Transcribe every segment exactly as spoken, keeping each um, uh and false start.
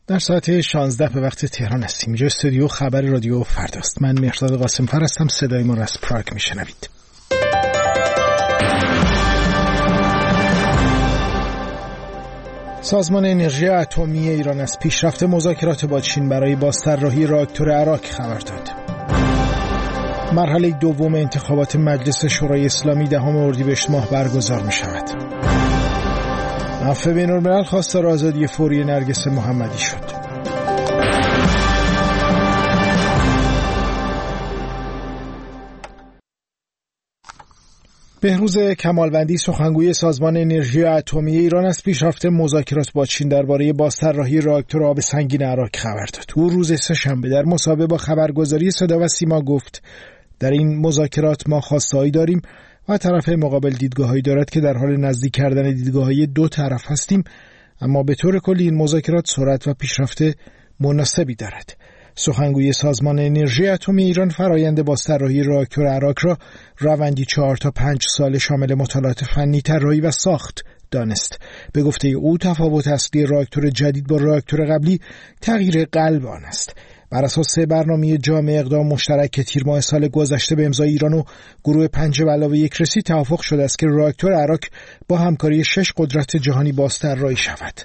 در ساعت شانزده به وقت تهران هستیم. اینجا استودیو خبر رادیو فرداست. من مهرداد قاسم‌فر هستم. صدای ما را از پراگ میشنوید. سازمان انرژی اتمی ایران از پیشرفت مذاکرات با چین برای بازطراحی راکتور اراک خبر داد. مرحله دوم انتخابات مجلس شورای اسلامی دهم اردیبهشت ماه برگزار می شود. عفو بین‌الملل خواستار آزادی فوری نرگس محمدی شد. بهروز کمالوندی سخنگوی سازمان انرژی اتمی ایران از پیشرفت مذاکرات با چین درباره بازطراحی راکتور آب سنگین اراک خبر داد. او روز سه‌شنبه در مصاحبه با خبرگزاری صدا و سیما گفت در این مذاکرات ما خواسته‌ای داریم و طرف مقابل دیدگاه‌هایی دارد که در حال نزدیک کردن دیدگاه‌های دو طرف هستیم، اما به طور کلی این مذاکرات سرعت و پیشرفت مناسبی دارد. سخنگوی سازمان انرژی اتمی ایران فرایند بازطراحی راکتور اراک را روندی چهار تا پنج سال شامل مطالعات فنی، طراحی و ساخت دانست. به گفته او تفاوت اصلی راکتور جدید با راکتور قبلی تغییر قلب آن است. بر اساس برنامه جامع اقدام مشترک که تیر ماه سال گذشته به امضای ایران و گروه پنج به علاوه یک رسید، توافق شده است که راکتور اراک با همکاری شش قدرت جهانی بازطراحی شود.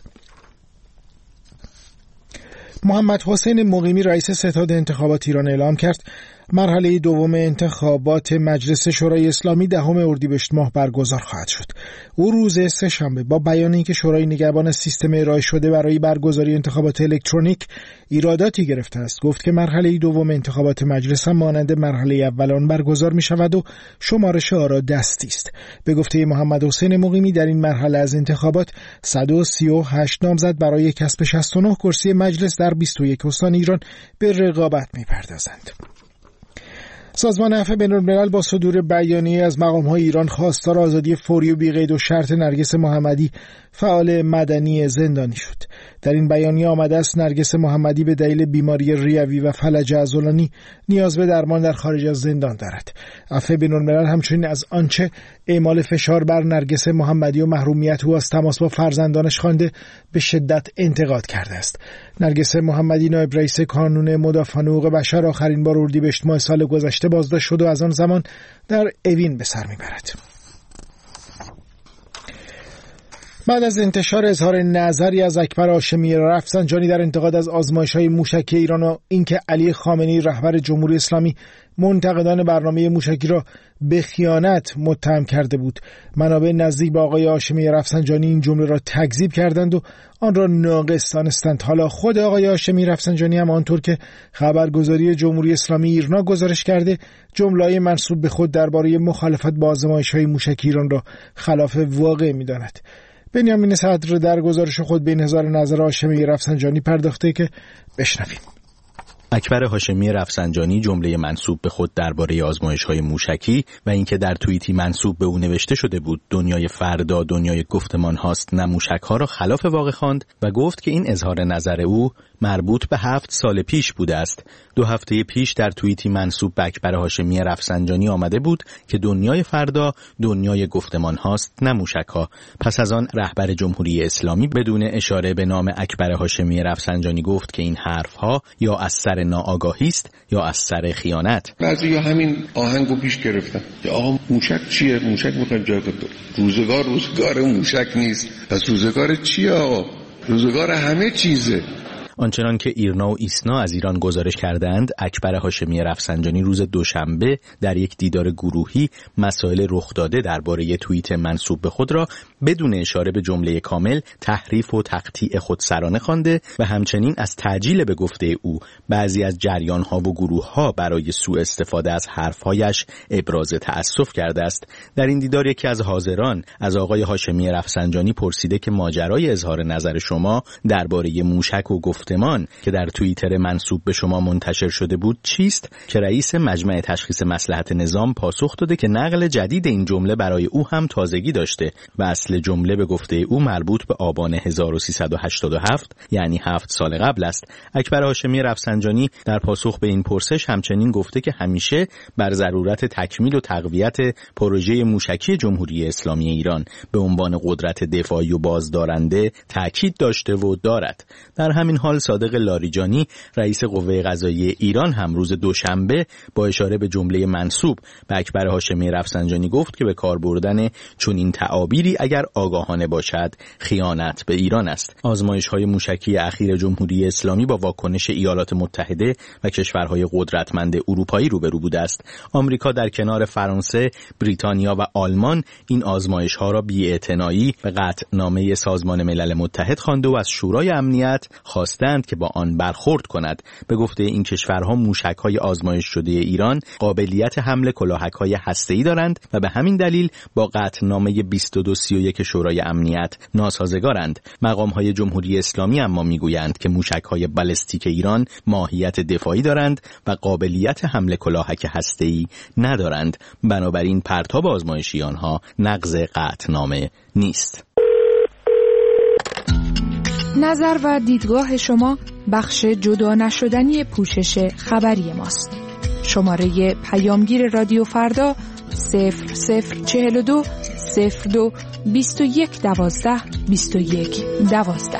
محمد حسین مقیمی رئیس ستاد انتخابات ایران اعلام کرد مرحله دوم انتخابات مجلس شورای اسلامی دهم اردیبهشت ماه برگزار خواهد شد. او روز سه‌شنبه با بیان اینکه شورای نگهبان سیستم ارائه شده برای برگزاری انتخابات الکترونیک ایراداتی گرفته است، گفت که مرحله دوم انتخابات مجلس هم مانند مرحله اول آن برگزار می شود و شمارش آرا دستی است. به گفته محمد حسین مقیمی در این مرحله از انتخابات صد و سی و هشت نامزد برای کسب شصت و نه کرسی مجلس در بیست و یک استان ایران به رقابت می پردازند. سازمان عفو بین‌الملل با صدور بیانیه از مقام‌های ایران خواستار آزادی فوری و بی‌قید و شرط نرگس محمدی فعال مدنی زندانی شد. در این بیانیه آمده است نرگس محمدی به دلیل بیماری ریوی و فلج عضلانی نیاز به درمان در خارج از زندان دارد. عفو بین‌الملل همچنین از آنچه اعمال فشار بر نرگس محمدی و محرومیت او از تماس با فرزندانش خوانده به شدت انتقاد کرده است. نرگس محمدی نایب رئیس کانون مدافعان حقوق بشر آخرین بار اردیبهشت ماه سال گذشته بازداشت شد و از آن زمان در اوین به سر میبرد. بعد از انتشار اظهار نظری از اکبر هاشمی رفسنجانی در انتقاد از آزمایش‌های موشکی ایران و اینکه علی خامنه‌ای رهبر جمهوری اسلامی منتقدان برنامه موشکی را به خیانت متهم کرده بود، منابع نزدیک به آقای هاشمی رفسنجانی این جمله را تکذیب کردند و آن را ناقص دانستند. حالا خود آقای هاشمی رفسنجانی هم آنطور که خبرگزاری جمهوری اسلامی ایرنا گزارش کرده جمله‌های منسوب به خود درباره مخالفت با آزمایش‌های موشکی ایران را خلاف واقع می‌داند. بنیامین صدر در گزارش خود به این اظهار نظر هاشمی رفسنجانی پرداخته که بشنویم. اکبر هاشمی رفسنجانی جمله منسوب به خود درباره آزمایش‌های موشکی و اینکه در توییتی منسوب به او نوشته شده بود دنیای فردا دنیای گفتمان هاست نه موشک‌ها را خلاف واقع خواند و گفت که این اظهار نظر او مربوط به هفت سال پیش بوده است. دو هفته پیش در توییتی منسوب به اکبر هاشمی رفسنجانی آمده بود که دنیای فردا دنیای گفتمان هاست نه موشک‌ها. پس از آن رهبر جمهوری اسلامی بدون اشاره به نام اکبر هاشمی رفسنجانی گفت که این حرف‌ها یا از سر ناآگاهی است یا از سر خیانت. بعضیا همین آهنگو پیش گرفتن که آقا موشک چیه؟ موشک میخوان جا کنن. روزگار روزگار موشک نیست. پس روزگار چیه آقا؟ روزگار همه چیزه. آنچنان که ایرنا و ایسنا از ایران گزارش کردند، اکبر هاشمی رفسنجانی روز دوشنبه در یک دیدار گروهی مسائل رخ داده درباره توییت منسوب به خود را بدون اشاره به جمله کامل تحریف و تقطیع خودسرانه خوانده و همچنین از تعجیل به گفته او بعضی از جریان‌ها و گروه‌ها برای سوء استفاده از حرف‌هایش ابراز تأسف کرده است. در این دیدار یکی از حاضران از آقای هاشمی رفسنجانی پرسیده که ماجرای اظهار نظر شما درباره موشک و گفتمان که در توییتر منسوب به شما منتشر شده بود چیست؟ که رئیس مجمع تشخیص مصلحت نظام پاسخ داده که نقل جدید این جمله برای او هم تازگی داشته و اصل اصل جمله به گفته او مربوط به آبان هزار و سیصد و هشتاد و هفت یعنی هفت سال قبل است. اکبر هاشمی رفسنجانی در پاسخ به این پرسش همچنین گفته که همیشه بر ضرورت تکمیل و تقویت پروژه موشکی جمهوری اسلامی ایران به عنوان قدرت دفاعی و بازدارنده تاکید داشته و دارد. در همین حال صادق لاریجانی رئیس قوه قضاییه ایران هم روز دوشنبه با اشاره به جمله منسوب به اکبر هاشمی رفسنجانی گفت که به کار بردن چنین تعابیری اگر آگاهانه باشد خیانت به ایران است. آزمایش‌های موشکی اخیر جمهوری اسلامی با واکنش ایالات متحده و کشورهای قدرتمند اروپایی روبرو بوده است. آمریکا در کنار فرانسه، بریتانیا و آلمان این آزمایش‌ها را بی‌اعتنایی به قطعنامه سازمان ملل متحد خوانده و از شورای امنیت خواستند که با آن برخورد کند. به گفته این کشورها موشک‌های آزمایش شده ایران قابلیت حمل کلاهک‌های هسته‌ای دارند و به همین دلیل با قطعنامه بیست و دو سی و یک شورای امنیت ناسازگارند. مقام‌های جمهوری اسلامی اما میگویند که موشک‌های بالستیک ایران ماهیت دفاعی دارند و قابلیت حمل کلاهک هسته‌ای ندارند. بنابراین پرتاب آزمایشی آنها نقض قطعنامه نیست. نظر و دیدگاه شما بخش جدا نشدنی پوشش خبری ماست. شماره پیامگیر رادیو فردا صفر صفر چهل و دو صفر دو بیست و یک دوازده بیست و یک دوازده.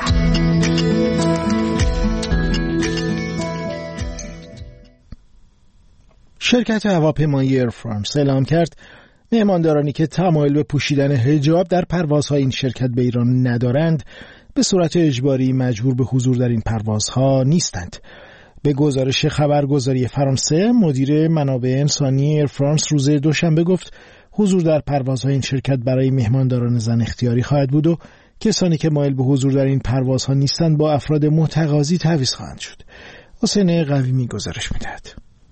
شرکت هواپیمایی ایر فرانس اعلام کرد مهماندارانی که تمایل به پوشیدن حجاب در پروازهای این شرکت به ایران ندارند به صورت اجباری مجبور به حضور در این پروازها نیستند. به گزارش خبرگزاری فرانسه، مدیر منابع انسانی ایر فرانس روز دوشنبه گفت حضور در پروازهای این شرکت برای مهمانداران زن اختیاری خواهد بود و کسانی که مایل به حضور در این پروازها نیستند با افراد متقاضی تعویض خواهند شد. حسین قویمی گزارش می‌دهد.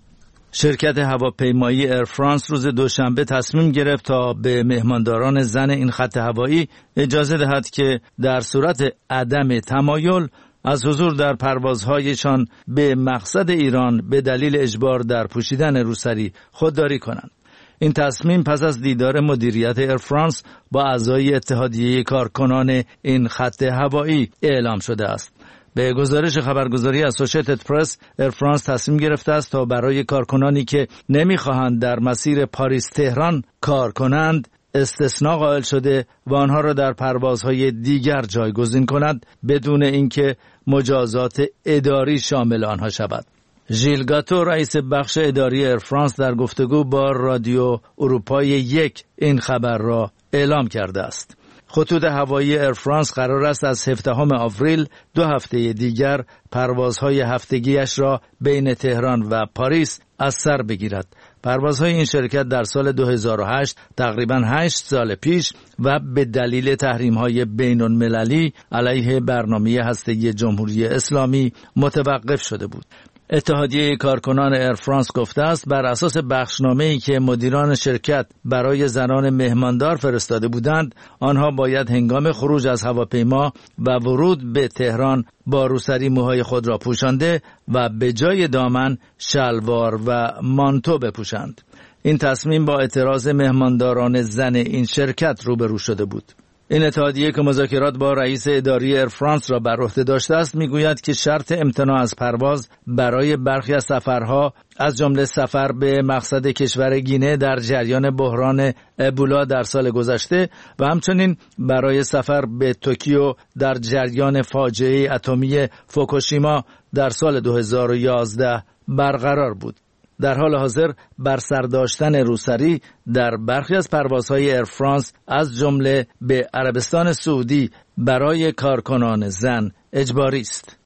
شرکت هواپیمایی ایر فرانس روز دوشنبه تصمیم گرفت تا به مهمانداران زن این خط هوایی اجازه دهد که در صورت عدم تمایل از حضور در پروازهایشان به مقصد ایران به دلیل اجبار در پوشیدن روسری خودداری کنند. این تصمیم پس از دیدار مدیریت ایر فرانس با اعضای اتحادیه کارکنان این خط هوایی اعلام شده است. به گزارش خبرگزاری اسوسییتد پرس، ایر فرانس تصمیم گرفته است تا برای کارکنانی که نمی‌خواهند در مسیر پاریس تهران کار کنند استثناء قائل شده و آنها را در پروازهای دیگر جایگزین کند بدون اینکه مجازات اداری شامل آنها شود. ژیل گاتو رئیس بخش اداری ایر فرانس در گفتگو با رادیو اروپای یک این خبر را اعلام کرده است. خطوط هوایی ایر فرانس قرار است از هفدهم آوریل دو هفته دیگر پروازهای هفتگیش را بین تهران و پاریس از سر بگیرد. پروازهای این شرکت در سال دو هزار و هشت تقریباً هشت سال پیش و به دلیل تحریم‌های بین‌المللی علیه برنامه هسته‌ای جمهوری اسلامی متوقف شده بود. اتحادیه کارکنان ایر فرانس گفته است بر اساس بخشنامه‌ای که مدیران شرکت برای زنان مهماندار فرستاده بودند، آنها باید هنگام خروج از هواپیما و ورود به تهران با روسری موهای خود را پوشانده و به جای دامن شلوار و مانتو بپوشند. این تصمیم با اعتراض مهمانداران زن این شرکت روبرو شده بود. این اتحادیه که مذاکرات با رئیس اداری ایر فرانس را بر عهده داشته است میگوید که شرط امتناع از پرواز برای برخی از سفرها از جمله سفر به مقصد کشور گینه در جریان بحران ابولا در سال گذشته و همچنین برای سفر به توکیو در جریان فاجعه اتمی فوکوشیما در سال دو هزار و یازده برقرار بود. در حال حاضر بر سر داشتن روسری در برخی از پروازهای ایر فرانس از جمله به عربستان سعودی برای کارکنان زن اجباری است.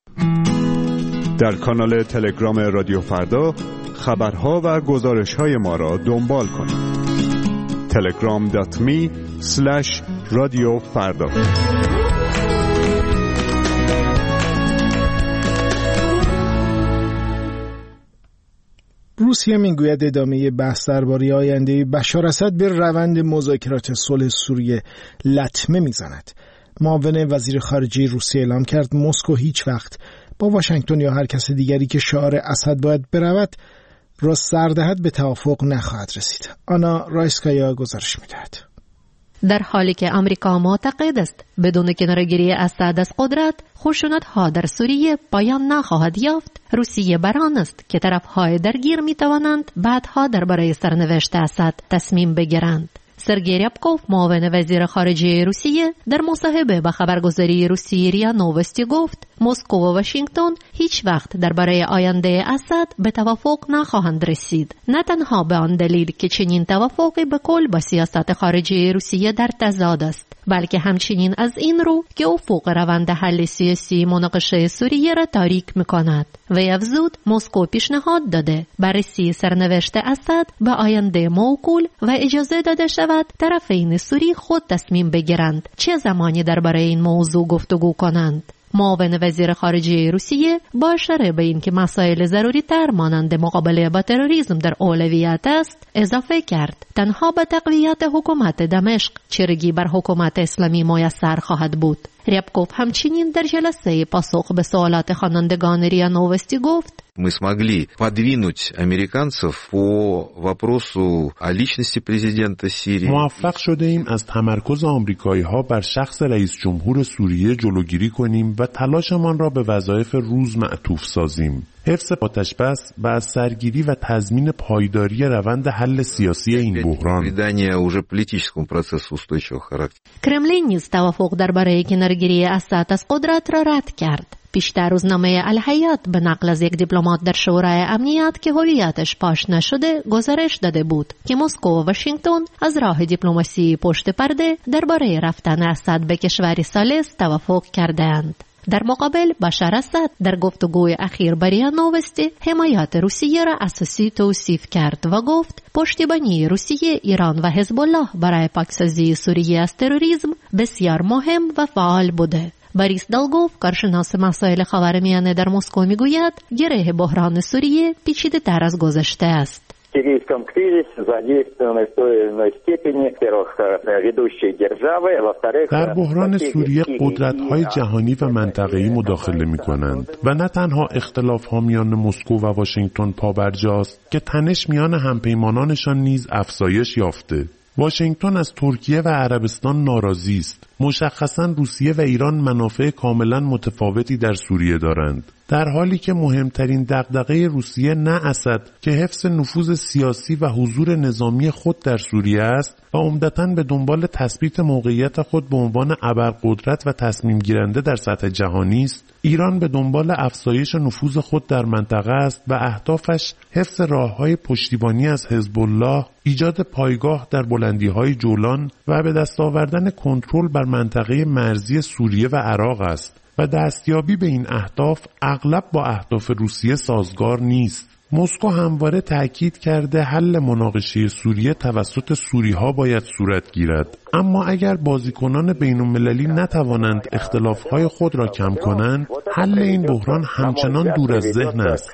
در کانال تلگرام رادیو فردا خبرها و گزارش‌های ما را دنبال کنید. تلگرام دات می اسلش رادیو فردا. روسیه میگوید ادامه بحث درباره آینده بشار اسد به روند مذاکرات صلح سوریه لطمه میزند. معاون وزیر خارجه روسیه اعلام کرد مسکو هیچ وقت با واشنگتن یا هر کس دیگری که شعار اسد باید برود را سر دهد به توافق نخواهد رسید. آنا رایسکایا گزارش می‌دهد. در حالی که آمریکا معتقد است بدون کناره‌گیری اسد از قدرت خشونت‌ها در سوریه پایان نخواهد یافت، روسیه بر آن است که طرف‌های درگیر می‌توانند بعدها درباره سرنوشت اسد تصمیم بگیرند. سرگئی ریابکوف، معاون وزیر خارجه روسیه، در مصاحبه با خبرگزاری روسی ریا نووستی گفت مسکو و واشنگتن هیچ وقت درباره آینده اسد به توافق نخواهند رسید، نه تنها به آن دلیل که چنین توافقی به کل با سیاست خارجی روسیه در تضاد است، بلکه همچنین از این رو که افق روند حل سیاسی مناقشه سوریه را تاریک می‌کند. وی افزود مسکو پیشنهاد داده بررسی سرنوشت اسد به آینده موکول و اجازه داده شود طرفین سوری خود تصمیم بگیرند چه زمانی درباره این موضوع گفتگو کنند. معاون وزیر خارجه روسیه با اشاره به اینکه مسائل ضروری تر مانند مقابله با تروریسم در اولویت است اضافه کرد تنها با تقویت حکومت دمشق چرگی بر حکومت اسلامی میسر خواهد بود. ریابکوف همچنین در جلسه پاسخ به سوالات خوانندگان ریا نووستی گفت мы смогли подвинуть американцев по вопросу о личности президента Сирии. موفق شده ایم از تمرکز آمریکایی‌ها بر شخص رئیس جمهور سوریه جلوگیری کنیم و تلاشمان را به وظایف روز معطوف سازیم. حفظ آتش بس و از سرگیری و تضمین پایداری روند حل سیاسی این بحران. کرملین نیز توافق درباره کناره‌گیری اسد از قدرت را رد کرد. پیشتر روزنامه الحیات به نقل از یک دیپلمات در شورای امنیت که هویتش پاش نشده گزارش داده بود که مسکو و واشنگتن از راه دیپلماسی پشت پرده درباره رفتن اسد به کشوری ثالث توافق کردند. در مقابل بشار اسد در گفتگوی اخیر با ریا نووستی حمایت روسیه را اساسی توصیف کرد و گفت پشتیبانی روسیه، ایران و حزب الله برای پاکسازی سوریه از تروریسم بسیار مهم و فعال بوده. باریس دالگوف، کارشناس مسائل خاورمیانه در مسکو میگوید گره بحران سوریه پیچیده تر از گذشته است. در بحران سوریه قدرت‌های جهانی و منطقه‌ای مداخله می‌کنند و نه تنها اختلاف‌ها میان مسکو و واشنگتن پابرجاست که تنش میان همپیمانانشان نیز افزایش یافته. واشنگتن از ترکیه و عربستان ناراضی است. مشخصاً روسیه و ایران منافع کاملاً متفاوتی در سوریه دارند. در حالی که مهمترین دغدغه روسیه نه اسد که حفظ نفوذ سیاسی و حضور نظامی خود در سوریه است و عمدتاً به دنبال تثبیت موقعیت خود به عنوان ابرقدرت و تصمیم گیرنده در سطح جهانی است، ایران به دنبال افزایش نفوذ خود در منطقه است و اهدافش حفظ راه‌های پشتیبانی از حزب الله، ایجاد پایگاه در بلندی‌های جولان و به دست آوردن کنترل بر منطقه مرزی سوریه و عراق است و دستیابی به این اهداف اغلب با اهداف روسیه سازگار نیست. مسکو همواره تأکید کرده حل مناقشه سوریه توسط سوری‌ها باید صورت گیرد، اما اگر بازیکنان بین‌المللی نتوانند اختلاف‌های خود را کم کنند، حل این بحران همچنان دور از ذهن است.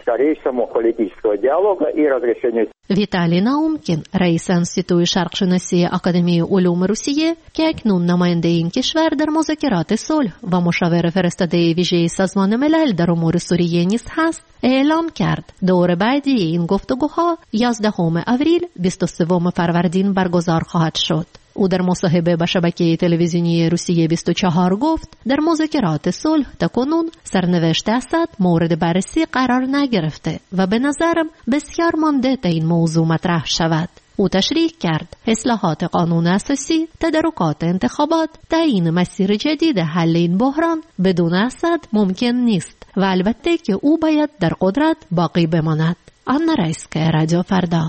ویتالی ناومکین، رئیس انستیتوی شرقشناسی آکادمی علوم روسیه که اکنون نماینده این کشور در مذاکرات صلح و مشاور فرستاده ویژه سازمان ملل در امور سوریه نیز هست، اعلام کرد دور بعدی این گفتگوها یازدهم آوریل بیست و سوم فروردین برگزار خواهد شد. او در مصاحبه با شبکه تلویزیونی روسیه بیست و چهار گفت در مذاکرات صلح تاکنون سرنوشت اسد مورد بررسی قرار نگرفته و به نظرم بسیار مانده تا این موضوع مطرح شود. او تشریح کرد اصلاحات قانون اساسی، تدارکات انتخابات، تعیین مسیر جدید حل این بحران بدون اسد ممکن نیست و البته که او باید در قدرت باقی بماند. آنا رایسکا، رادیو فردا.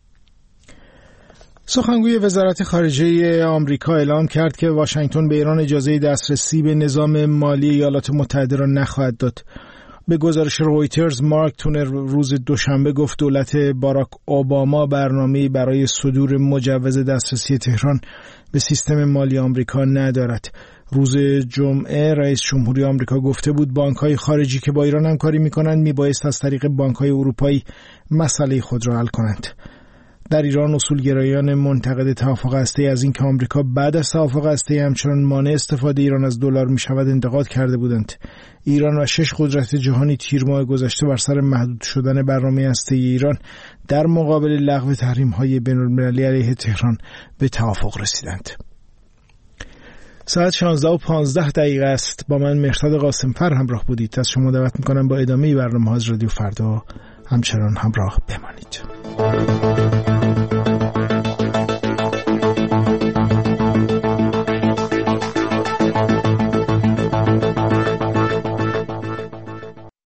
سخنگوی وزارت خارجه آمریکا اعلام کرد که واشنگتن به ایران اجازه دسترسی به نظام مالی ایالات متحده را نخواهد داد. به گزارش رویترز، مارک تونر روز دوشنبه گفت دولت باراک اوباما برنامه‌ای برای صدور مجوز دسترسی تهران به سیستم مالی آمریکا ندارد. روز جمعه رئیس جمهوری آمریکا گفته بود بانک‌های خارجی که با ایران همکاری می‌کنند میبایست از طریق بانک‌های اروپایی مسئله خود را حل کنند. در ایران اصولگرایان منتقد توافق هسته‌ای از اینکه آمریکا بعد از توافق هسته‌ای همچنان مانع استفاده ایران از دلار می‌شود انتقاد کرده بودند. ایران و شش قدرت جهانی تیر ماه گذشته بر سر محدود شدن برنامه هسته‌ای ایران در مقابل لغو تحریم‌های بین‌المللی علیه تهران به توافق رسیدند. ساعت شانزده و پانزده دقیقه است. با من مهرداد قاسمفر همراه بودید. از شما دعوت میکنم با ادامه برنامه‌های رادیو فردا همچنان همراه بمانید.